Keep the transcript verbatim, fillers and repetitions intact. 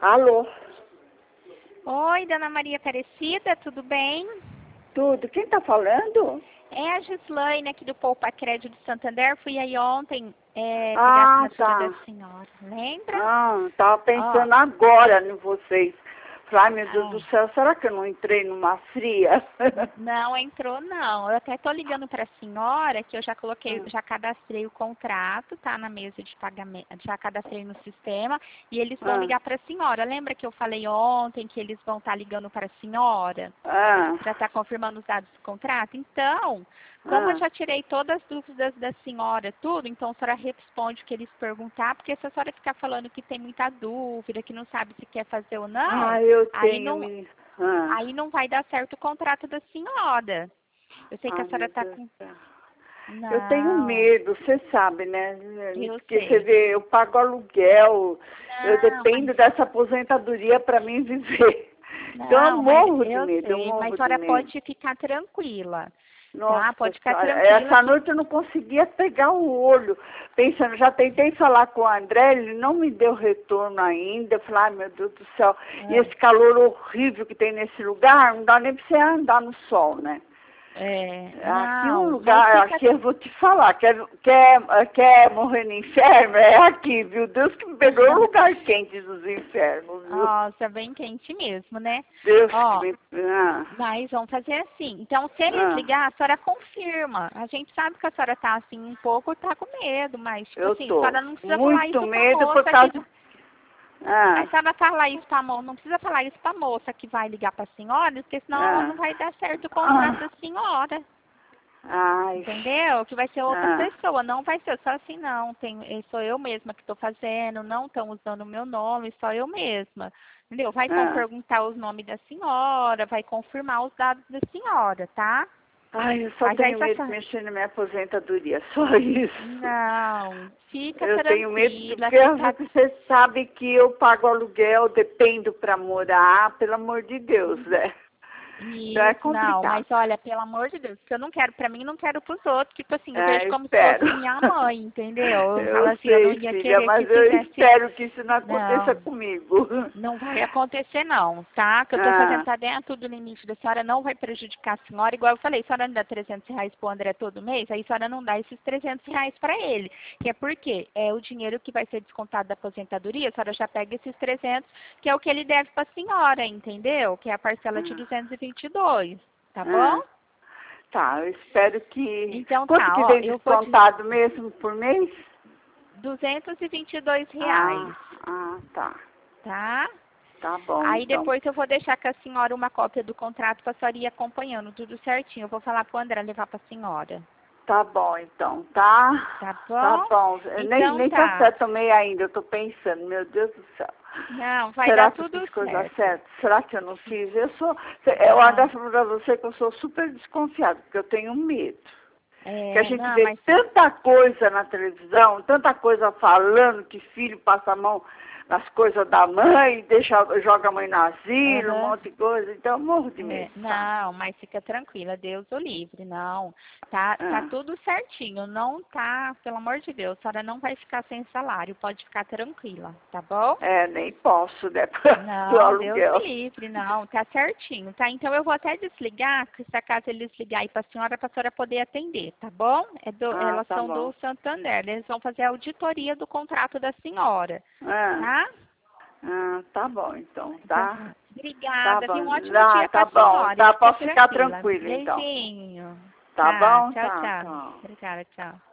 Alô? Oi, Dona Maria Aparecida, tudo bem? Tudo. Quem tá falando? É a Gislaine aqui do Poupa Crédito de Santander. Fui aí ontem é, pegar a Ah, assinatura tá. da senhora. Lembra? Ah, tava Ó, pensando agora em vocês. Falei, ai meu Deus ah, do céu, será que eu não entrei numa fria? não entrou não. Eu até tô ligando para a senhora que eu já coloquei, já cadastrei o contrato, tá na mesa de pagamento, já cadastrei no sistema e eles vão ah, ligar para a senhora. Lembra que eu falei ontem que eles vão estar ligando para a senhora? ah, Já está confirmando os dados do contrato? Então, como eu ah. já tirei todas as dúvidas da senhora, tudo, então a senhora responde o que eles perguntar, porque se a senhora ficar falando que tem muita dúvida, que não sabe se quer fazer ou não, Ah, eu aí tenho... não, me- Ah. aí não vai dar certo o contrato da senhora. Eu sei que a Ai, senhora meu está Deus com... do céu. Eu tenho Não, medo, você sabe, né? eu Porque você sei. vê, eu pago aluguel, eu Não, mas, dependo dessa aposentadoria para mim viver. Então eu não, mas morro de eu medo, eu sei, mas morro a de senhora medo. pode ficar tranquila, tá? Nossa Pode ficar senhora, tranquila essa que... noite eu não conseguia pegar o olho, pensando, já tentei falar com o André, ele não me deu retorno ainda, eu falei, ai meu Deus do céu, e Ah, esse calor horrível que tem nesse lugar, não dá nem pra você andar no sol, né? é, Aqui um não, mas lugar, fica... aqui eu vou te falar, quer, quer, quer morrer no inferno? É aqui, viu? Deus que me pegou o lugar quente dos infernos, viu? Nossa, bem quente mesmo, né? Deus que Ó, me... Ah, mas vamos fazer assim. Então, se eles ah, ligar, a senhora confirma. A gente sabe que a senhora tá assim um pouco, tá com medo, mas, tipo eu assim, a tô senhora não precisa falar muito isso pra medo por moça que... causa... Ah, A senhora fala isso pra moça, não precisa falar isso pra moça que vai ligar pra senhora, porque senão ah, não vai dar certo o contrato ah, da senhora. ai, Entendeu? Que vai ser outra ah, pessoa, não vai ser só assim, não. Tem, eh, sou eu mesma que estou fazendo, não estão usando o meu nome, só eu mesma. Entendeu? Vai com- ah. perguntar os nomes da senhora, vai confirmar os dados da senhora, tá? Ai, eu só Mas aí tenho só... medo de só- mexer na minha aposentadoria, só isso. Não, fica Eu tenho medo de, tranquila, fica... porque você sabe que eu pago aluguel, dependo para morar, pelo amor de Deus, né? Então é Isso, não, mas complicado. olha, pelo amor de Deus, que eu não quero pra mim, não quero pros outros, tipo assim, eu vejo É, como se espero. fosse minha mãe, entendeu? Eu falo Eu assim, eu não sei, ia filha, querer que mas eu fizesse... espero que isso não aconteça Não, comigo. não vai acontecer não, tá? Que eu tô fazendo Ah, tá dentro do limite da senhora, não vai prejudicar a senhora. Igual eu falei, a senhora não dá trezentos reais pro André todo mês, aí a senhora não dá esses trezentos reais pra ele. Que é porque é o dinheiro que vai ser descontado da aposentadoria, a senhora já pega esses trezentos, que é o que ele deve pra senhora, entendeu? Que é a parcela de ah, duzentos e vinte e dois, tá bom? ah. Tá, eu espero que... Então Quanto tá, que ó, vem eu vou te... descontado mesmo por mês? duzentos e vinte e dois reais, Ah, ah, tá. tá? Tá bom, Aí então. depois eu vou deixar com a senhora uma cópia do contrato para a senhora ir acompanhando tudo certinho. Eu vou falar para o André levar para a senhora. Tá bom, então, tá? Tá Tá bom? bom. Eu nem, Então nem tá tá. certo tomei ainda, eu tô pensando, meu Deus do céu. Não, vai Será dar que eu tudo fiz coisa certo. certa? Será que eu não fiz? Eu sou, eu Não, ainda falo pra você que eu sou super desconfiada, porque eu tenho medo. Que a é, gente não, vê mas tanta coisa na televisão, tanta coisa falando que filho passa a mão nas coisas da mãe, deixa, joga a mãe no asilo, um aham. monte de coisa, então eu morro de É, medo, sabe? não, mas fica tranquila, Deus o livre, não. Tá, tá Ah. tudo certinho, não tá, pelo amor de Deus, a senhora não vai ficar sem salário, pode ficar tranquila, tá bom? É, nem posso, né, do Não, Deus me aluguel. livre, não, tá certinho, tá? Então eu vou até desligar, que se acaso eles ligarem para a senhora, para a senhora poder atender, tá bom? É do, Ah, elas tá são bom. do Santander, eles vão fazer a auditoria do contrato da senhora, Ah, tá? ah, tá bom, então, Então tá? tá. Tá Obrigada, viu? Um bom. ótimo Ah, dia para tá a bom, senhora e tá, fica posso ficar tranquila. tranquilo, então. Beijinho. Tá Tá, bom? tchau, Tá, tchau. tá. Obrigada, tchau.